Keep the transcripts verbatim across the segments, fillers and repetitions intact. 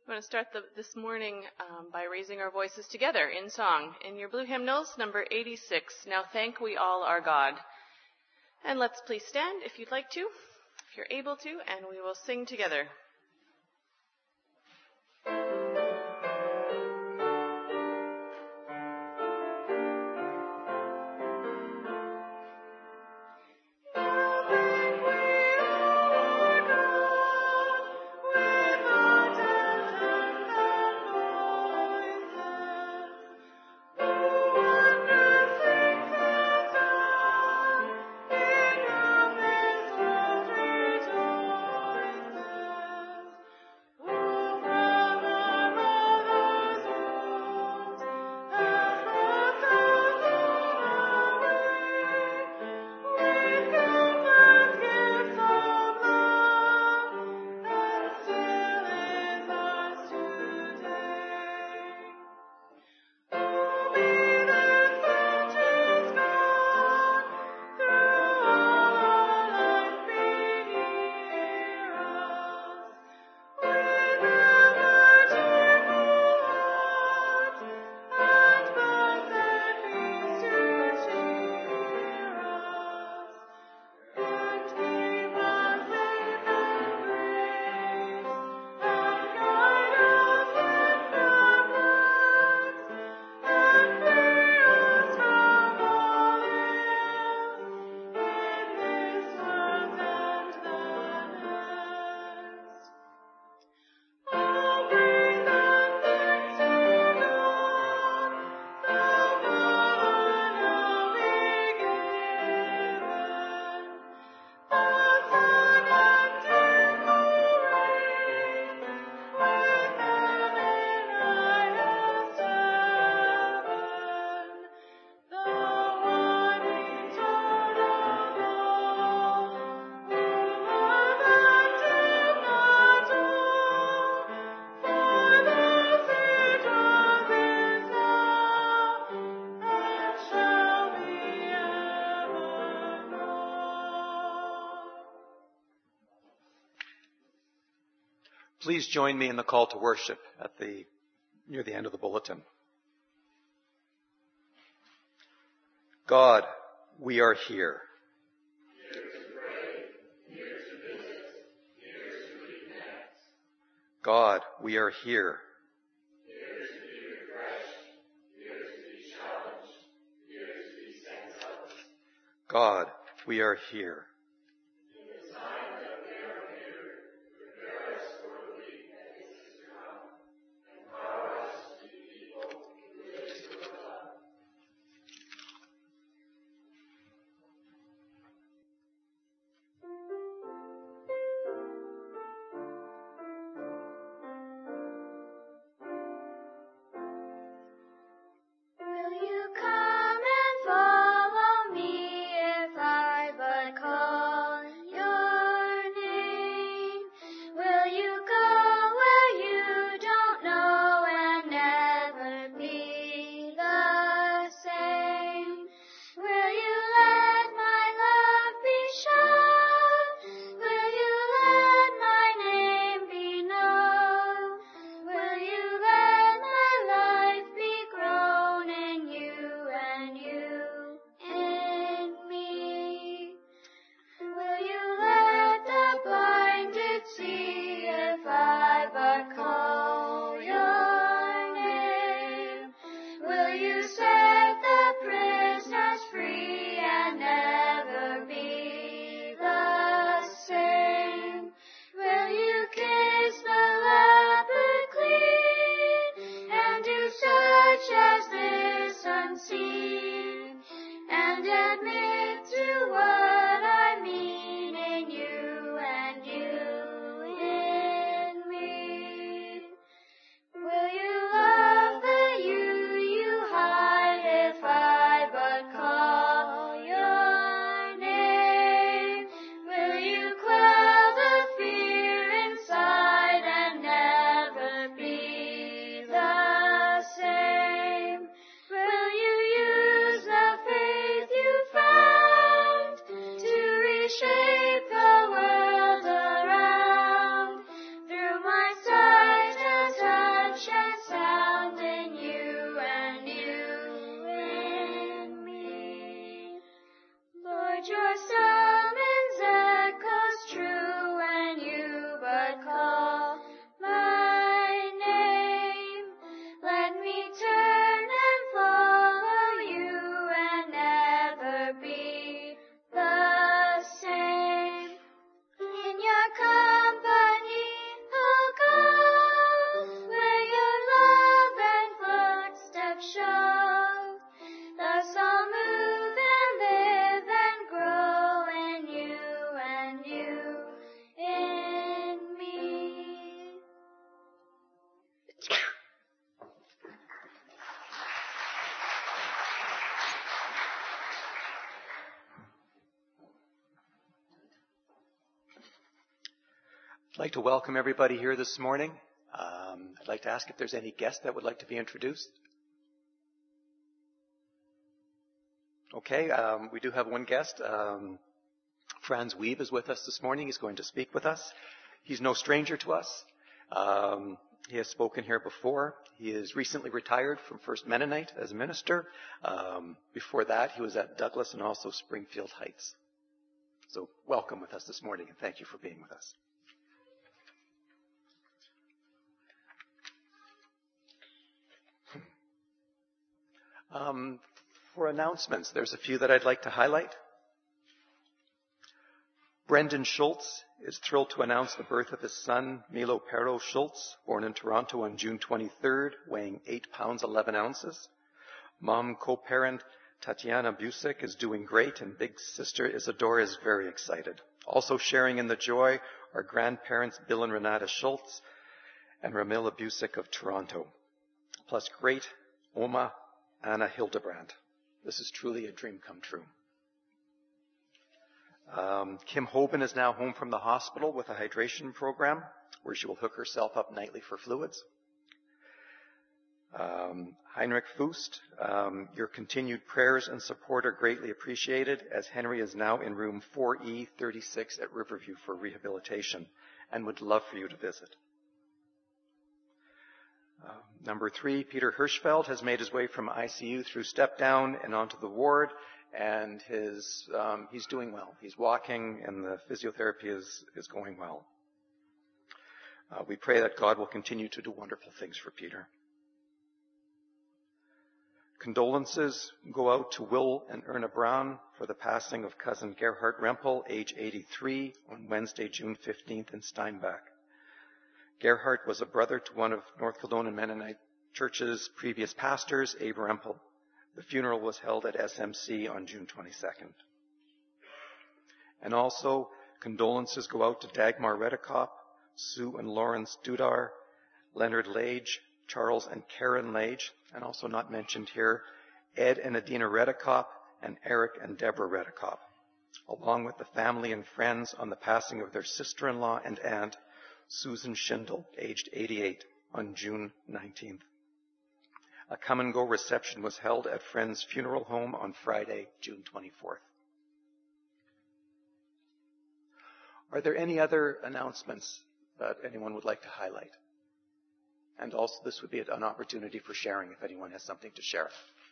We want to start the, this morning um, by raising our voices together in song. In your blue hymnals, number eighty-six, Now Thank We All Our God. And let's please stand if you'd like to, if you're able to, and we will sing together. Please join me in the call to worship at the near the end of the bulletin. God, we are here. Here to pray, here to visit, here to reconnect. God, we are here. Here to be refreshed, here to be challenged, here to be sent out. God, we are here. Will you come and follow me if I but call? I'd like to welcome everybody here this morning. Um, I'd like to ask if there's any guests that would like to be introduced. Okay, um, we do have one guest. Um, Franz Wiebe is with us this morning. He's going to speak with us. He's no stranger to us. Um, he has spoken here before. He is recently retired from First Mennonite as a minister. Um, before that, he was at Douglas and also Springfield Heights. So welcome with us this morning, and thank you for being with us. Um, for announcements, there's a few that I'd like to highlight. Brendan Schultz is thrilled to announce the birth of his son, Milo Pero Schultz, born in Toronto on June twenty-third, weighing eight pounds eleven ounces. Mom co-parent Tatiana Busek is doing great, and big sister Isadora is very excited. Also sharing in the joy are grandparents Bill and Renata Schultz and Ramila Busek of Toronto, plus great Oma Anna Hildebrandt. This is truly a dream come true. Um, Kim Hoban is now home from the hospital with a hydration program where she will hook herself up nightly for fluids. Um, Heinrich Fust, um, your continued prayers and support are greatly appreciated, as Henry is now in room four E thirty-six at Riverview for rehabilitation and would love for you to visit. Uh, number three, Peter Hirschfeld has made his way from I C U through step down and onto the ward, and his um, he's doing well. He's walking, and the physiotherapy is, is going well. Uh, we pray that God will continue to do wonderful things for Peter. Condolences go out to Will and Erna Brown for the passing of cousin Gerhard Rempel, age eighty-three, on Wednesday, June fifteenth in Steinbach. Gerhard was a brother to one of North Kildonan Mennonite Church's previous pastors, Abe Rempel. The funeral was held at S M C on June twenty-second. And also, condolences go out to Dagmar Redekop, Sue and Lawrence Dudar, Leonard Lage, Charles and Karen Lage, and also not mentioned here, Ed and Adina Redekop, and Eric and Deborah Redekop, along with the family and friends on the passing of their sister-in-law and aunt, Susan Schindel, aged eighty-eight, on June nineteenth. A come-and-go reception was held at Friends Funeral Home on Friday, June twenty-fourth. Are there any other announcements that anyone would like to highlight? And also, this would be an opportunity for sharing if anyone has something to share.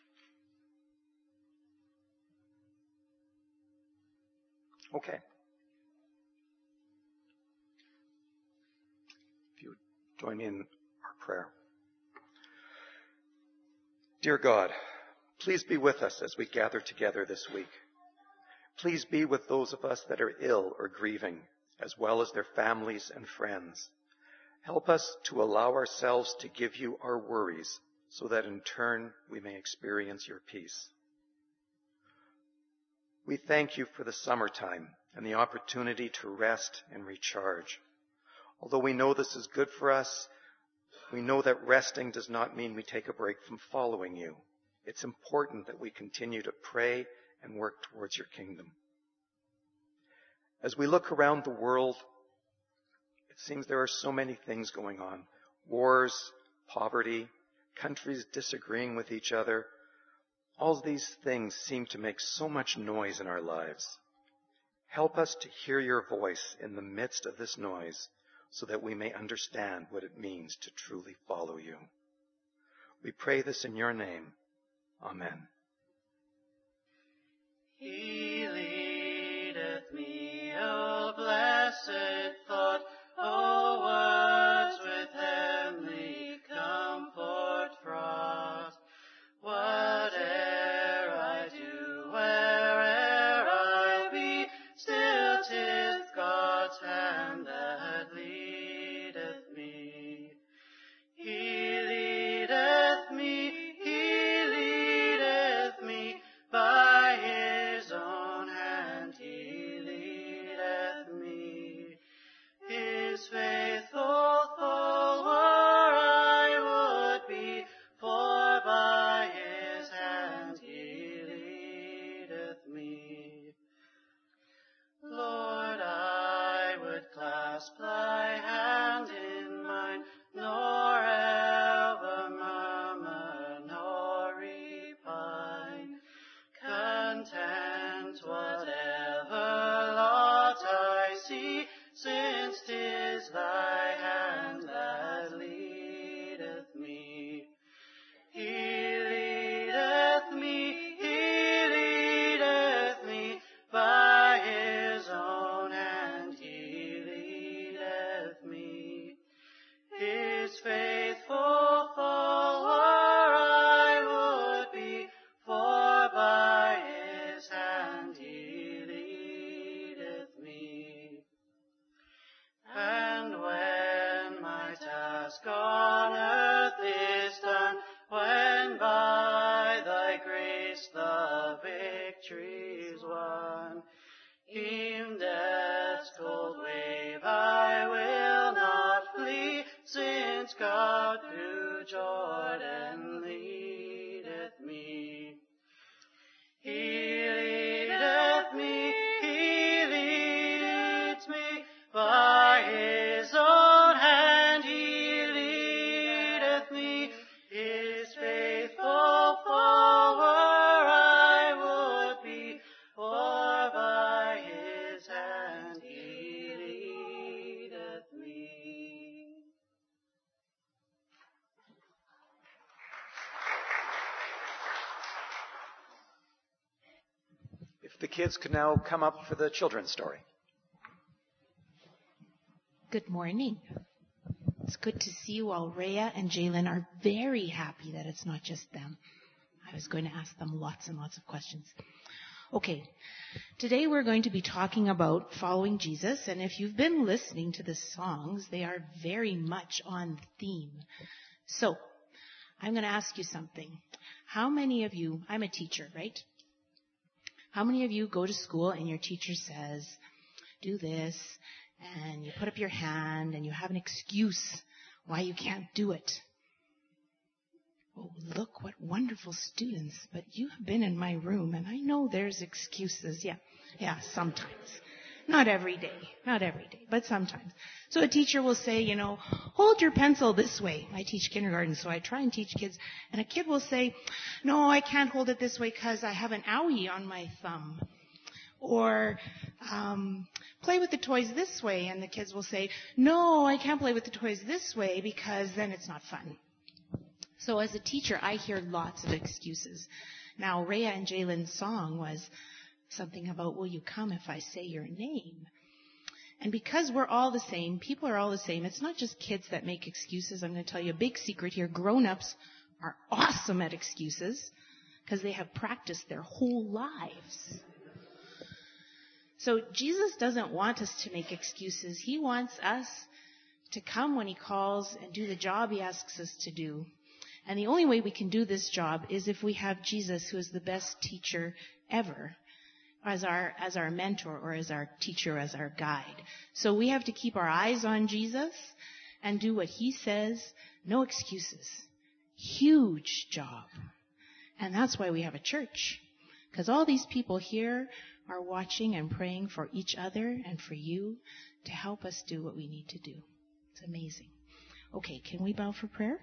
Okay. If you would join me in our prayer. Dear God, please be with us as we gather together this week. Please be with those of us that are ill or grieving, as well as their families and friends. Help us to allow ourselves to give you our worries, so that in turn we may experience your peace. We thank you for the summertime and the opportunity to rest and recharge. Although we know this is good for us, we know that resting does not mean we take a break from following you. It's important that we continue to pray and work towards your kingdom. As we look around the world, it seems there are so many things going on. Wars, poverty, countries disagreeing with each other. All these things seem to make so much noise in our lives. Help us to hear your voice in the midst of this noise, so that we may understand what it means to truly follow you. We pray this in your name. Amen. He leadeth me, O blessed thought, O words with heavenly comfort fraught. Whate'er I do, where'er I be, still 'tis God's hand that leadeth me. He leadeth me, He leadeth me, by His own hand He leadeth me. His faithful His faithful follower I would be, for by his hand he leadeth me. And when my task on earth is done, when by thy grace the victory's won, in death's cold wave I will not flee, since God through Jordan leadeth me. He leadeth me, he leads me, by his own hand he leadeth me. His faithful follower I would be, for by his hand he leadeth me. If the kids could now come up for the children's story. Good morning. It's good to see you all. Rhea and Jalen are very happy that it's not just them. I was going to ask them lots and lots of questions. Okay, today we're going to be talking about following Jesus, and if you've been listening to the songs, they are very much on theme. So, I'm going to ask you something. How many of you, I'm a teacher, right? How many of you go to school and your teacher says, do this, and you put up your hand and you have an excuse why you can't do it? Oh, look what wonderful students, but you have been in my room and I know there's excuses. Yeah, yeah, sometimes. Not every day, not every day, but sometimes. So a teacher will say, you know, hold your pencil this way. I teach kindergarten, so I try and teach kids. And a kid will say, no, I can't hold it this way because I have an owie on my thumb. Or um, play with the toys this way. And the kids will say, no, I can't play with the toys this way because then it's not fun. So as a teacher, I hear lots of excuses. Now, Rhea and Jalen's song was something about, will you come if I say your name? And because we're all the same, people are all the same, it's not just kids that make excuses. I'm going to tell you a big secret here. Grown-ups are awesome at excuses because they have practiced their whole lives. So Jesus doesn't want us to make excuses. He wants us to come when he calls and do the job he asks us to do. And the only way we can do this job is if we have Jesus, who is the best teacher ever, as our as our mentor or as our teacher, as our guide. So we have to keep our eyes on Jesus and do what he says. No excuses. Huge job. And that's why we have a church. Because all these people here are watching and praying for each other and for you to help us do what we need to do. It's amazing. Okay, can we bow for prayer?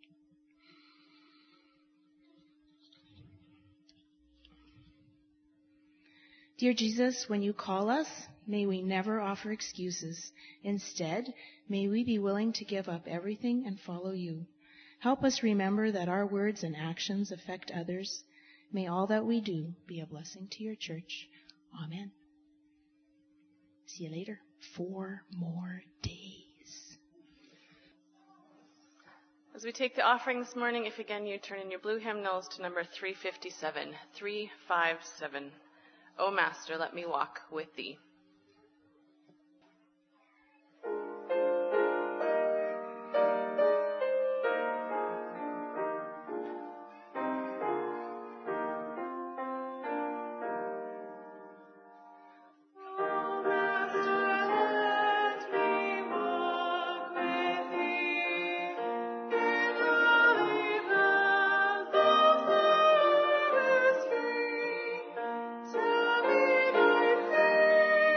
Dear Jesus, when you call us, may we never offer excuses. Instead, may we be willing to give up everything and follow you. Help us remember that our words and actions affect others. May all that we do be a blessing to your church. Amen. See you later. Four more days. As we take the offering this morning, if again you turn in your blue hymnals to number three fifty-seven, three fifty-seven. O Master, let me walk with thee. Tell me thy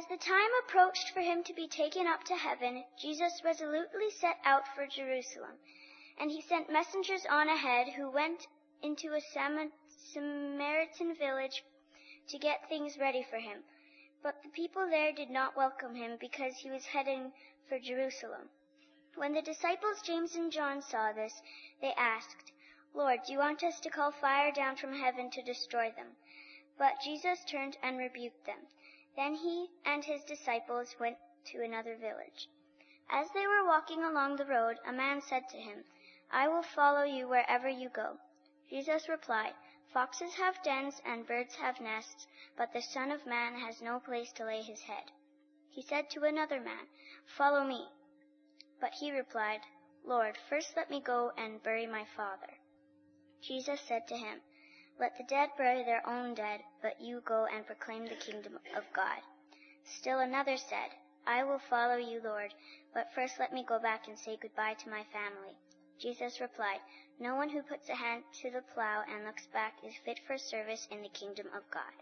As the time approached for him to be taken up to heaven, Jesus resolutely set out for Jerusalem. And he sent messengers on ahead who went into a Sam- Samaritan village to get things ready for him. But the people there did not welcome him because he was heading for Jerusalem. When the disciples James and John saw this, they asked, "Lord, do you want us to call fire down from heaven to destroy them?" But Jesus turned and rebuked them. Then he and his disciples went to another village. As they were walking along the road, a man said to him, "I will follow you wherever you go." Jesus replied, "Foxes have dens and birds have nests, but the Son of Man has no place to lay his head." He said to another man, "Follow me." But he replied, "Lord, first let me go and bury my father." Jesus said to him, "Let the dead bury their own dead, but you go and proclaim the kingdom of God." Still another said, "I will follow you, Lord, but first let me go back and say goodbye to my family." Jesus replied, "No one who puts a hand to the plow and looks back is fit for service in the kingdom of God."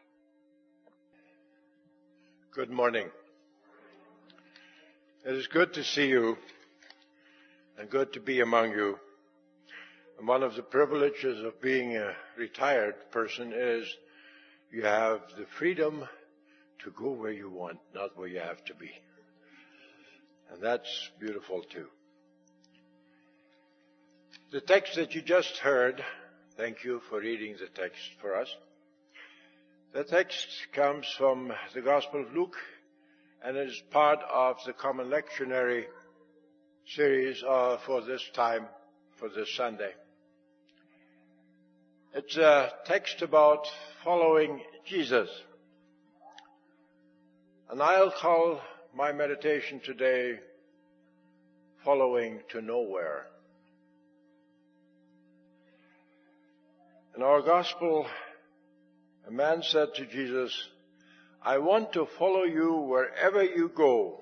Good morning. It is good to see you and good to be among you. And one of the privileges of being a retired person is you have the freedom to go where you want, not where you have to be. And that's beautiful too. The text that you just heard, thank you for reading the text for us. The text comes from the Gospel of Luke and is part of the Common Lectionary series uh, for this time, for this Sunday. It's a text about following Jesus. And I'll call my meditation today, Following to Nowhere. In our Gospel, a man said to Jesus, "I want to follow you wherever you go."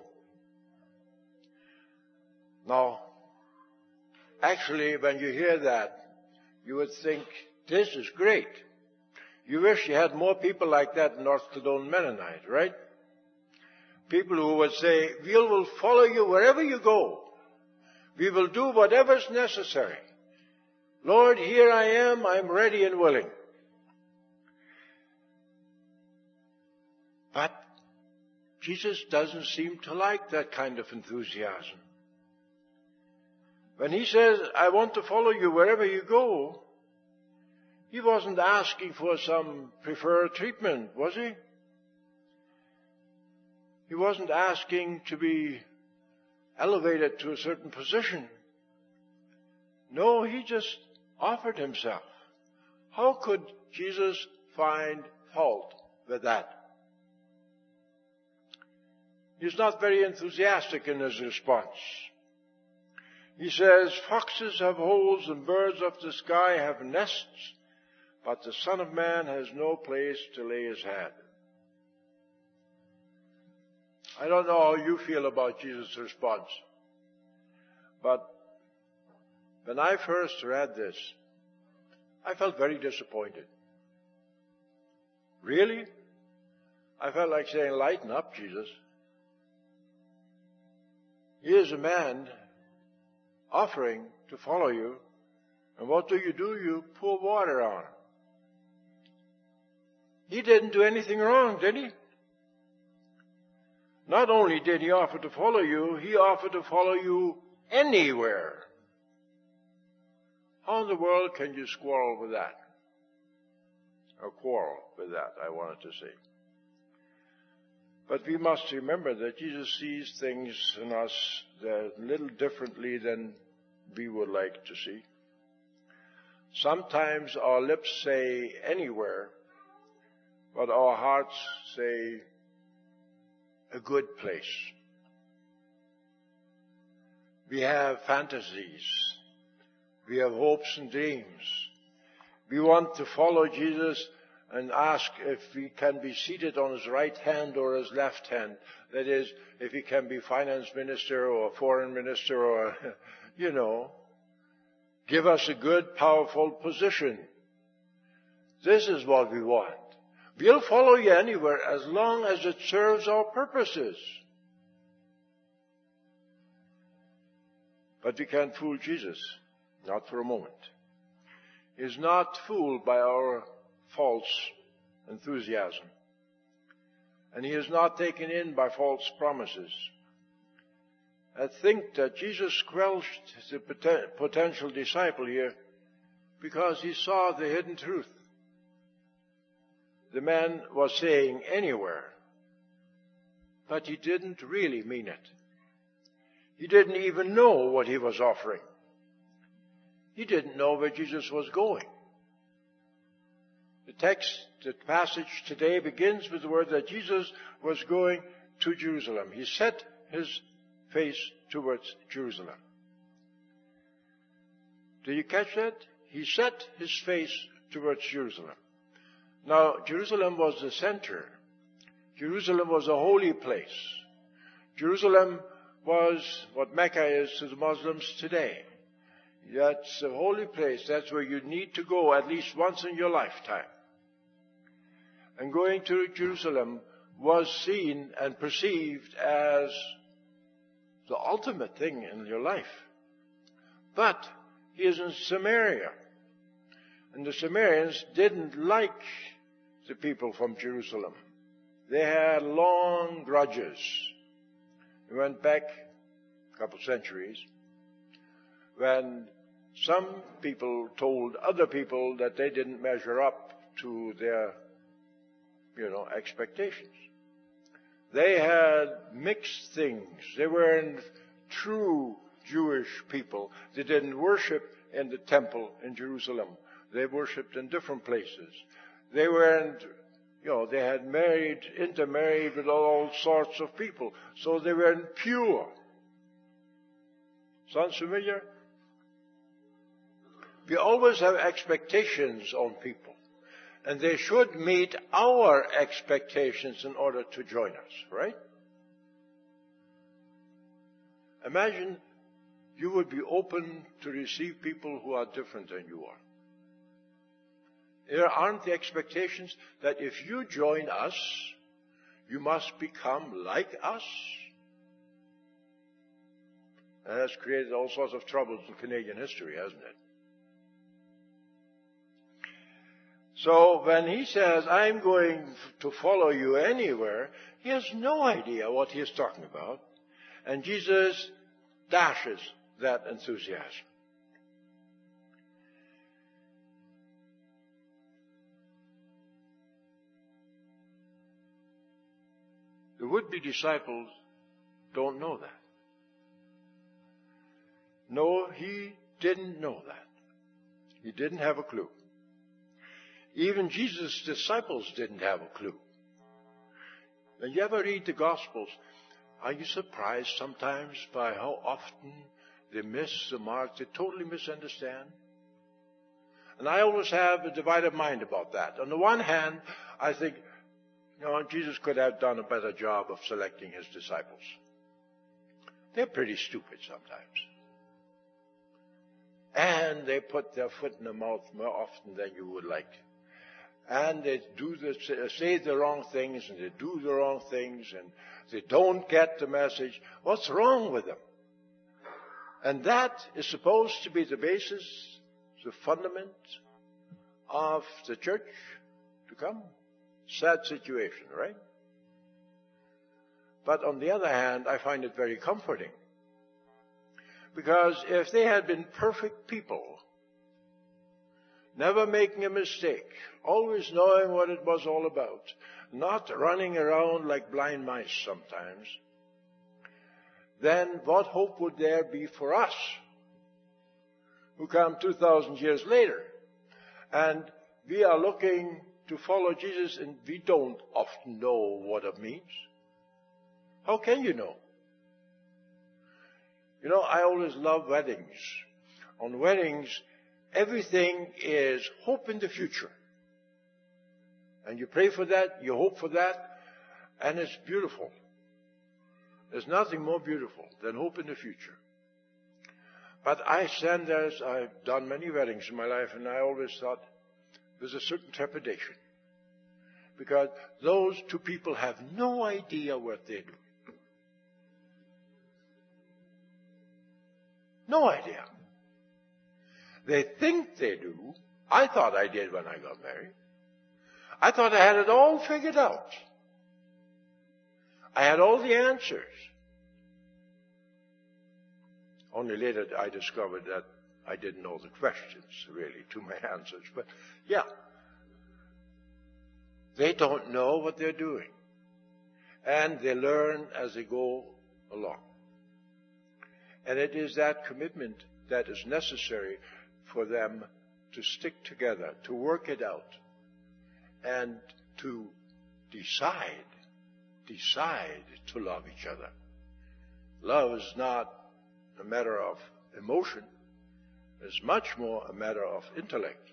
Now, actually, when you hear that, you would think, this is great. You wish you had more people like that in North Caldon Mennonite, right? People who would say, "We will follow you wherever you go. We will do whatever is necessary. Lord, here I am, I'm ready and willing." But Jesus doesn't seem to like that kind of enthusiasm. When he says, "I want to follow you wherever you go," he wasn't asking for some preferred treatment, was he? He wasn't asking to be elevated to a certain position. No, he just offered himself. How could Jesus find fault with that? He's not very enthusiastic in his response. He says, "Foxes have holes and birds of the sky have nests, but the Son of Man has no place to lay his head." I don't know how you feel about Jesus' response, but when I first read this, I felt very disappointed. Really? I felt like saying, "Lighten up, Jesus. Here's a man offering to follow you, and what do you do? You pour water on him." He didn't do anything wrong, did he? Not only did he offer to follow you, he offered to follow you anywhere. How in the world can you squirrel with that? Or quarrel with that, I wanted to say. But we must remember that Jesus sees things in us that a little differently than we would like to see. Sometimes our lips say anywhere, but our hearts say a good place. We have fantasies. We have hopes and dreams. We want to follow Jesus and ask if we can be seated on his right hand or his left hand. That is, if he can be finance minister or foreign minister or, you know, give us a good, powerful position. This is what we want. We'll follow you anywhere as long as it serves our purposes. But we can't fool Jesus, not for a moment. He is not fooled by our false enthusiasm. And he is not taken in by false promises. I think that Jesus squelched the potential disciple here because he saw the hidden truth. The man was saying anywhere, but he didn't really mean it. He didn't even know what he was offering. He didn't know where Jesus was going. The text, the passage today begins with the word that Jesus was going to Jerusalem. He set his face towards Jerusalem. Do you catch that? He set his face towards Jerusalem. Now, Jerusalem was the center. Jerusalem was a holy place. Jerusalem was what Mecca is to the Muslims today. That's a holy place. That's where you need to go at least once in your lifetime. And going to Jerusalem was seen and perceived as the ultimate thing in your life. But he is in Samaria. And the Samaritans didn't like the people from Jerusalem. They had long grudges. We went back a couple centuries when some people told other people that they didn't measure up to their, you know, expectations. They had mixed things. They weren't true Jewish people. They didn't worship in the temple in Jerusalem. They worshipped in different places. They weren't, you know, they had married, intermarried with all sorts of people. So they weren't pure. Sounds familiar? We always have expectations on people. And they should meet our expectations in order to join us, right? Imagine you would be open to receive people who are different than you are. There aren't the expectations that if you join us, you must become like us. And that's created all sorts of troubles in Canadian history, hasn't it? So when he says, I'm going to follow you anywhere, he has no idea what he is talking about. And Jesus dashes that enthusiasm. The would-be disciples don't know that. No, he didn't know that. He didn't have a clue. Even Jesus' disciples didn't have a clue. When you ever read the Gospels, are you surprised sometimes by how often they miss the mark? They totally misunderstand. And I always have a divided mind about that. On the one hand, I think, you know, Jesus could have done a better job of selecting his disciples. They're pretty stupid sometimes. And they put their foot in the mouth more often than you would like. And they do the, say the wrong things, and they do the wrong things, and they don't get the message. What's wrong with them? And that is supposed to be the basis, the fundament of the church to come. Sad situation, right? But on the other hand, I find it very comforting. Because if they had been perfect people, never making a mistake, always knowing what it was all about, not running around like blind mice sometimes, then what hope would there be for us who come two thousand years later? And we are looking to follow Jesus, and we don't often know what it means. How can you know? You know, I always love weddings. On weddings, everything is hope in the future. And you pray for that, you hope for that, and it's beautiful. There's nothing more beautiful than hope in the future. But I stand there, as I've done many weddings in my life, and I always thought there's a certain trepidation. because those two people have no idea what they do. No idea. They think they do. I thought I did when I got married. I thought I had it all figured out. I had all the answers. Only later I discovered that I didn't know the questions, really, to my answers. But, yeah. They don't know what they're doing. And they learn as they go along. And it is that commitment that is necessary for them to stick together, to work it out, and to decide, decide to love each other. Love is not a matter of emotion. It's much more a matter of intellect.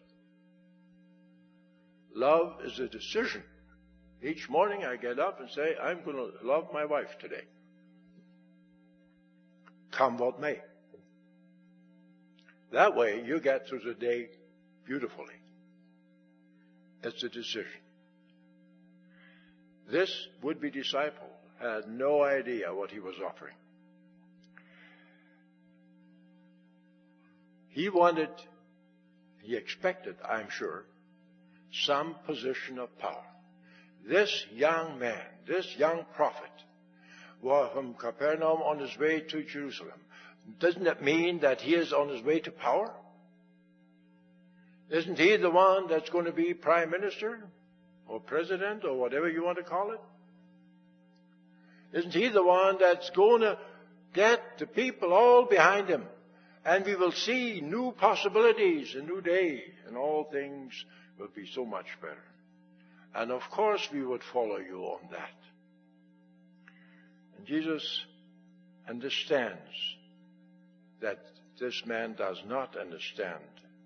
Love is a decision. Each morning I get up and say, I'm going to love my wife today. Come what may. That way you get through the day beautifully. It's a decision. This would-be disciple had no idea what he was offering. He wanted, he expected, I'm sure, some position of power. This young man, this young prophet, was from Capernaum on his way to Jerusalem. Doesn't it mean that he is on his way to power? Isn't he the one that's going to be prime minister or president or whatever you want to call it? Isn't he the one that's going to get the people all behind him? And we will see new possibilities, a new day, and all things will be so much better. And of course we would follow you on that. And Jesus understands that this man does not understand.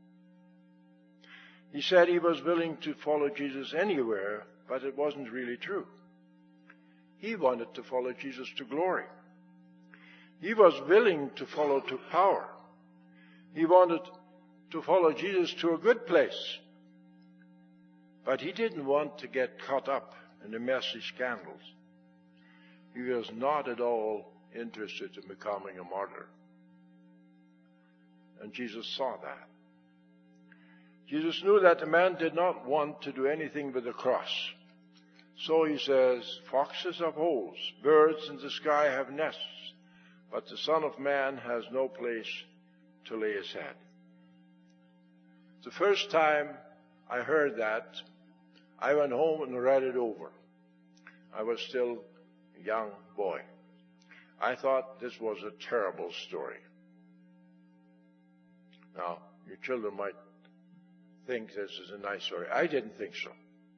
He said he was willing to follow Jesus anywhere, but it wasn't really true. He wanted to follow Jesus to glory. He was willing to follow to power. He wanted to follow Jesus to a good place. But he didn't want to get caught up in the messy scandals. He was not at all interested in becoming a martyr. And Jesus saw that. Jesus knew that the man did not want to do anything with the cross. So he says, foxes have holes, birds in the sky have nests, but the Son of Man has no place to lay his head. The first time I heard that, I went home and read it over. I was still a young boy. I thought this was a terrible story. Now, your children might think this is a nice story. I didn't think so.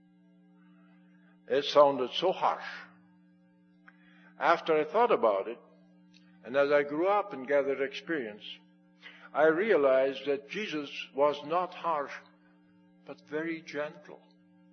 It sounded so harsh. After I thought about it, and as I grew up and gathered experience, I realized that Jesus was not harsh, but very gentle.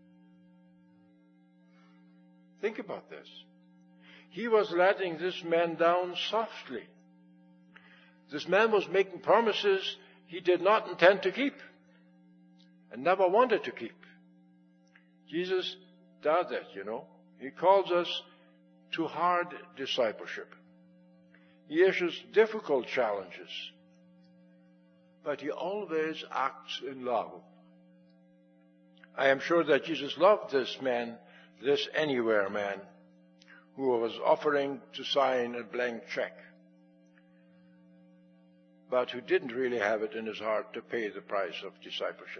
Think about this. He was letting this man down softly. This man was making promises he did not intend to keep and never wanted to keep. Jesus does that, you know. He calls us to hard discipleship. He issues difficult challenges. But he always acts in love. I am sure that Jesus loved this man, this anywhere man, who was offering to sign a blank check, but who didn't really have it in his heart to pay the price of discipleship.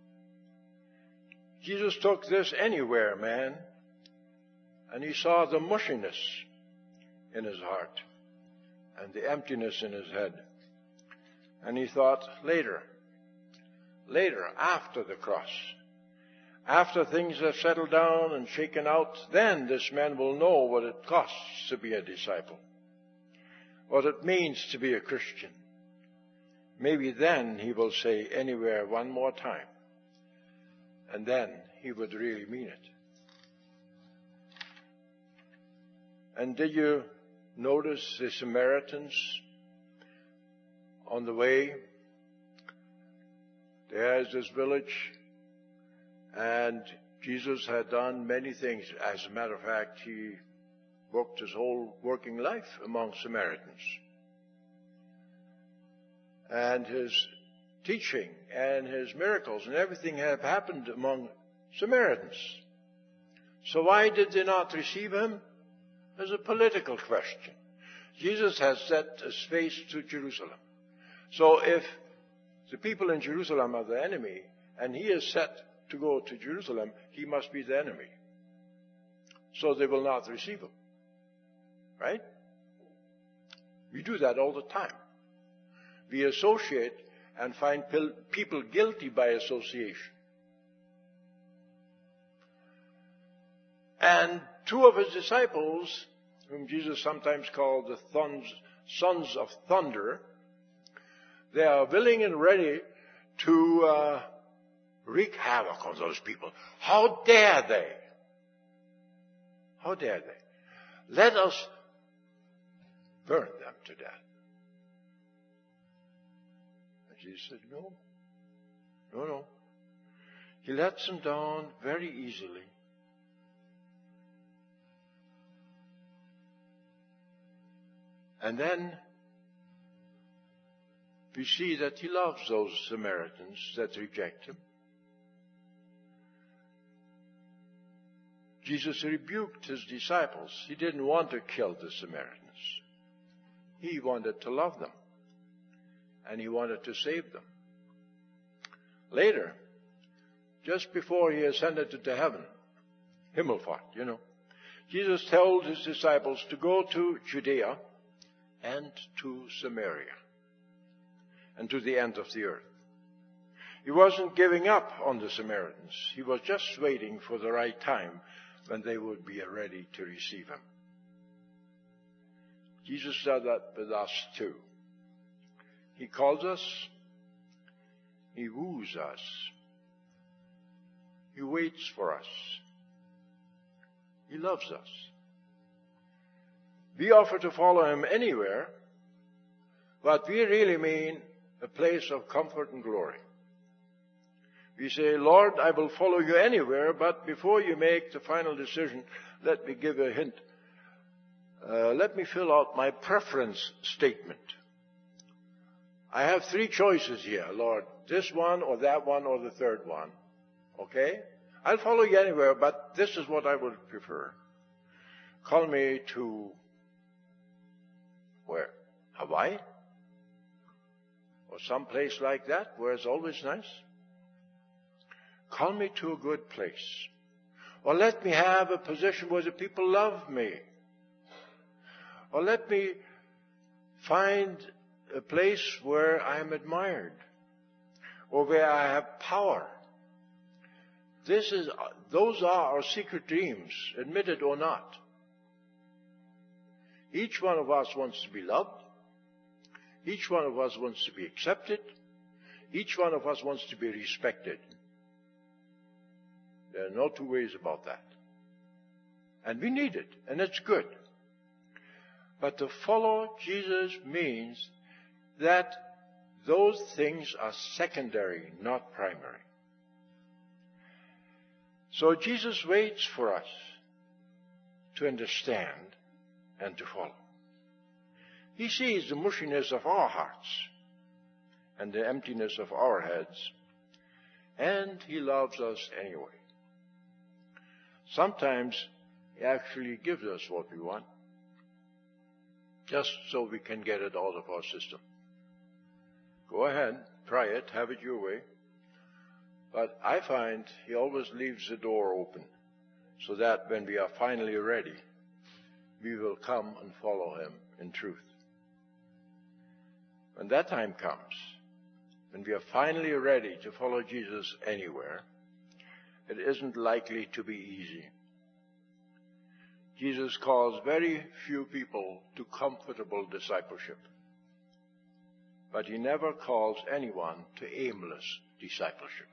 Jesus took this anywhere man, and he saw the mushiness in his heart and the emptiness in his head. And he thought, later, later, after the cross, after things have settled down and shaken out, then this man will know what it costs to be a disciple, what it means to be a Christian. Maybe then he will say anywhere one more time, and then he would really mean it. And did you notice the Samaritans on the way? There's this village, and Jesus had done many things. As a matter of fact, he worked his whole working life among Samaritans. And his teaching and his miracles and everything have happened among Samaritans. So why did they not receive him? As a political question. Jesus has set his face to Jerusalem. So if the people in Jerusalem are the enemy, and he is set to go to Jerusalem, he must be the enemy. So they will not receive him. Right? We do that all the time. We associate and find people guilty by association. And two of his disciples, whom Jesus sometimes called the thons, sons of thunder, they are willing and ready to uh, wreak havoc on those people. How dare they? How dare they? Let us burn them to death. And Jesus said, no. No, no. He lets them down very easily. And then we see that he loves those Samaritans that reject him. Jesus rebuked his disciples. He didn't want to kill the Samaritans. He wanted to love them. And he wanted to save them. Later, just before he ascended to heaven, Himmelfahrt, you know, Jesus told his disciples to go to Judea and to Samaria and to the end of the earth. He wasn't giving up on the Samaritans. He was just waiting for the right time when they would be ready to receive him. Jesus does that with us too. He calls us. He woos us. He waits for us. He loves us. We offer to follow him anywhere, but we really mean a place of comfort and glory. We say, Lord, I will follow you anywhere, but before you make the final decision, let me give a hint. Uh, let me fill out my preference statement. I have three choices here, Lord. This one or that one or the third one. Okay? I'll follow you anywhere, but this is what I would prefer. Call me to where? Hawaii? Or some place like that where it's always nice? Call me to a good place. Or let me have a position where the people love me. Or let me find a place where I am admired. Or where I have power. This is, those are our secret dreams, admit it or not. Each one of us wants to be loved. Each one of us wants to be accepted. Each one of us wants to be respected. There are no two ways about that. And we need it, and it's good. But to follow Jesus means that those things are secondary, not primary. So Jesus waits for us to understand and to follow. He sees the mushiness of our hearts and the emptiness of our heads, and he loves us anyway. Sometimes he actually gives us what we want, just so we can get it out of our system. Go ahead, try it, have it your way. But I find he always leaves the door open so that when we are finally ready, we will come and follow him in truth. When that time comes, when we are finally ready to follow Jesus anywhere, it isn't likely to be easy. Jesus calls very few people to comfortable discipleship. But he never calls anyone to aimless discipleship.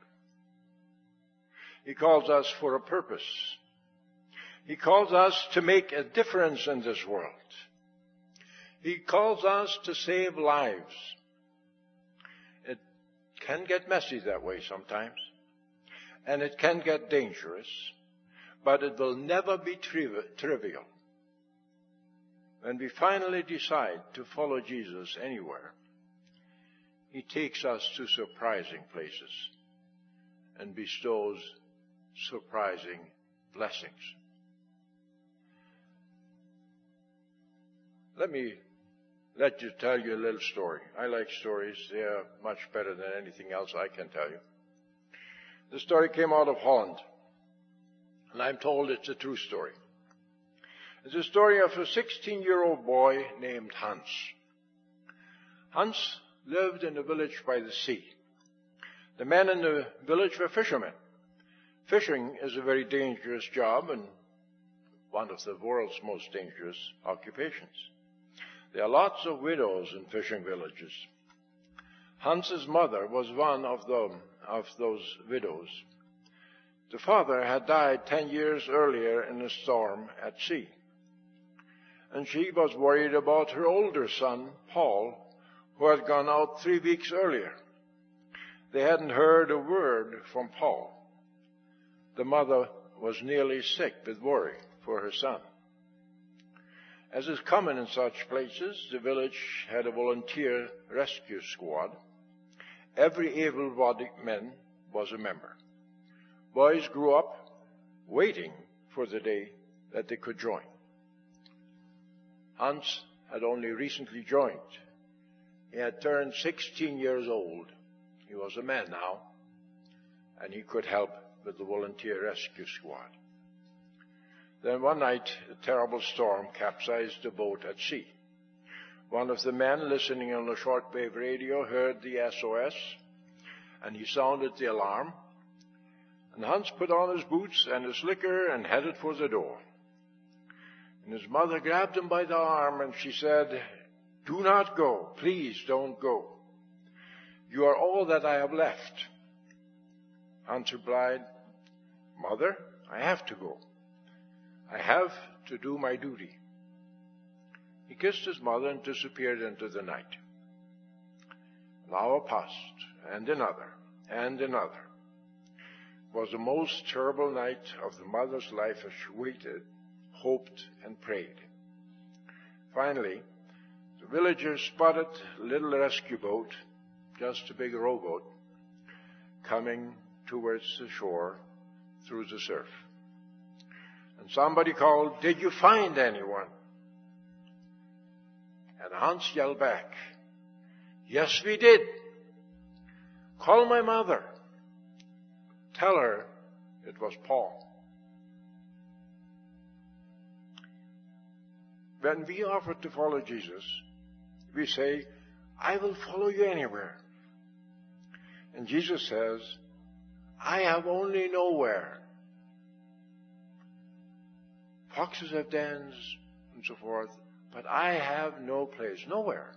He calls us for a purpose. He calls us to make a difference in this world. He calls us to save lives. It can get messy that way sometimes. and it can get dangerous, but it will never be triv- trivial. When we finally decide to follow Jesus anywhere, He takes us to surprising places and bestows surprising blessings. Let me let you tell you a little story. I like stories. They are much better than anything else I can tell you. The story came out of Holland, and I'm told it's a true story. It's a story of a sixteen-year-old boy named Hans. Hans lived in a village by the sea. The men in the village were fishermen. Fishing is a very dangerous job and one of the world's most dangerous occupations. There are lots of widows in fishing villages. Hans's mother was one of them, of those widows. The father had died ten years earlier in a storm at sea. And she was worried about her older son, Paul, who had gone out three weeks earlier. They hadn't heard a word from Paul. The mother was nearly sick with worry for her son. As is common in such places, the village had a volunteer rescue squad. Every able-bodied man was a member. Boys grew up waiting for the day that they could join. Hans had only recently joined. He had turned sixteen years old. He was a man now, and he could help with the volunteer rescue squad. Then one night, a terrible storm capsized the boat at sea. One of the men listening on the shortwave radio heard the S O S, and he sounded the alarm. And Hans put on his boots and his slicker and headed for the door. And his mother grabbed him by the arm and she said, "Do not go. Please don't go. You are all that I have left." Hans replied, "Mother, I have to go. I have to do my duty." He kissed his mother and disappeared into the night. An hour passed, and another, and another. It was the most terrible night of the mother's life as she waited, hoped, and prayed. Finally, the villagers spotted a little rescue boat, just a big rowboat, coming towards the shore through the surf. And somebody called, "Did you find anyone?" And Hans yelled back, "Yes, we did. Call my mother. Tell her it was Paul." When we offer to follow Jesus, we say, "I will follow you anywhere." And Jesus says, "I have only nowhere." Foxes have dens and so forth, but I have no place, nowhere.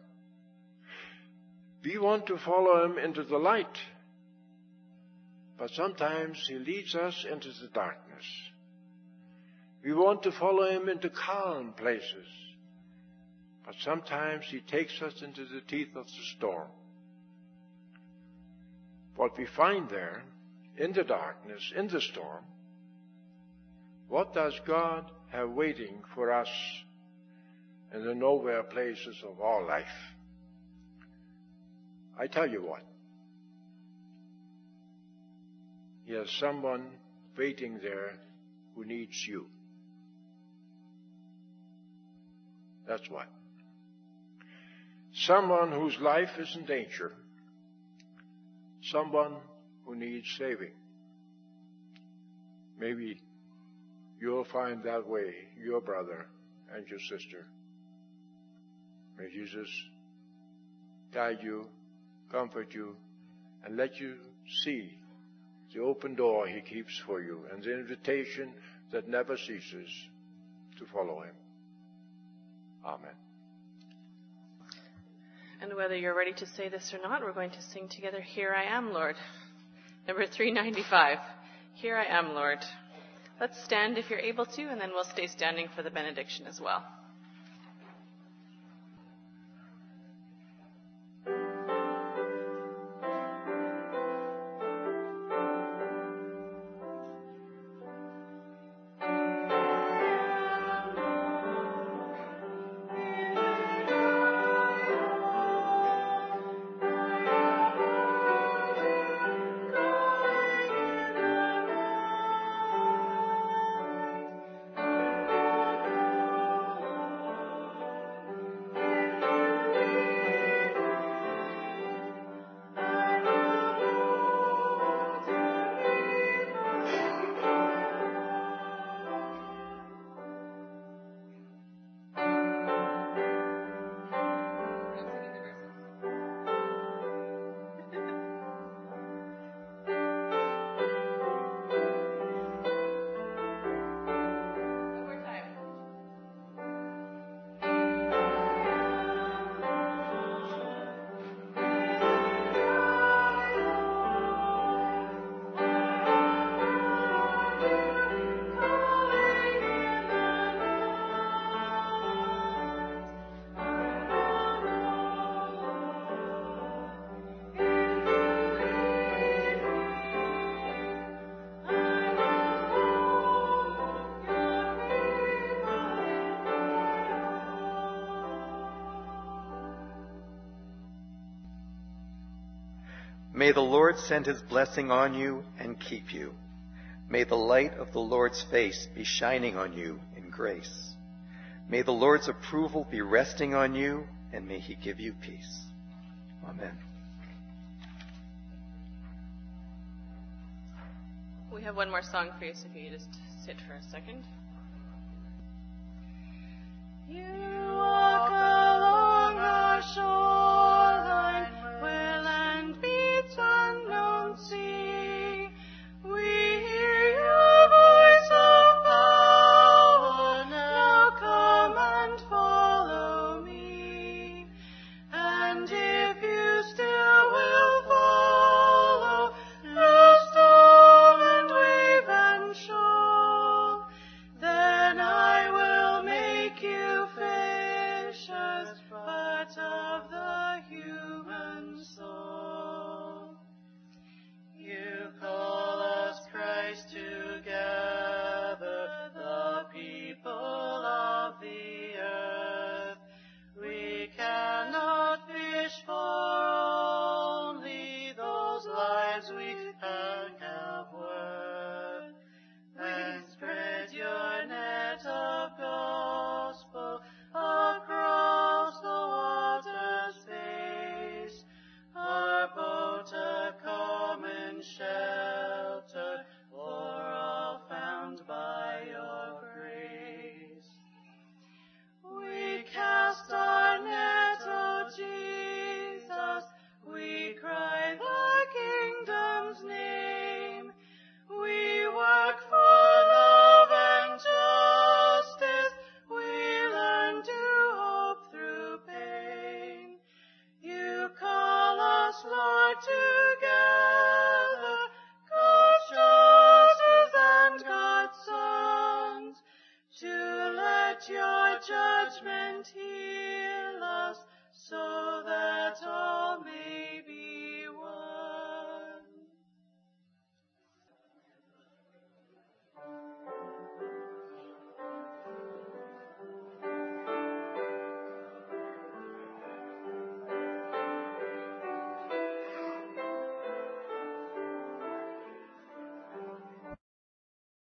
We want to follow Him into the light, but sometimes He leads us into the darkness. We want to follow Him into calm places, but sometimes He takes us into the teeth of the storm. What we find there, in the darkness, in the storm, what does God have waiting for us in the nowhere places of our life? I tell you what. He has someone waiting there who needs you. That's what. Someone whose life is in danger. Someone who needs saving. Maybe you'll find that way, your brother and your sister. May Jesus guide you, comfort you, and let you see the open door He keeps for you and the invitation that never ceases to follow Him. Amen. And whether you're ready to say this or not, we're going to sing together, "Here I Am, Lord." Number three ninety-five, "Here I Am, Lord." Let's stand if you're able to, and then we'll stay standing for the benediction as well. May the Lord send his blessing on you and keep you. May the light of the Lord's face be shining on you in grace. May the Lord's approval be resting on you, and may he give you peace. Amen. We have one more song for you, so if you just sit for a second. You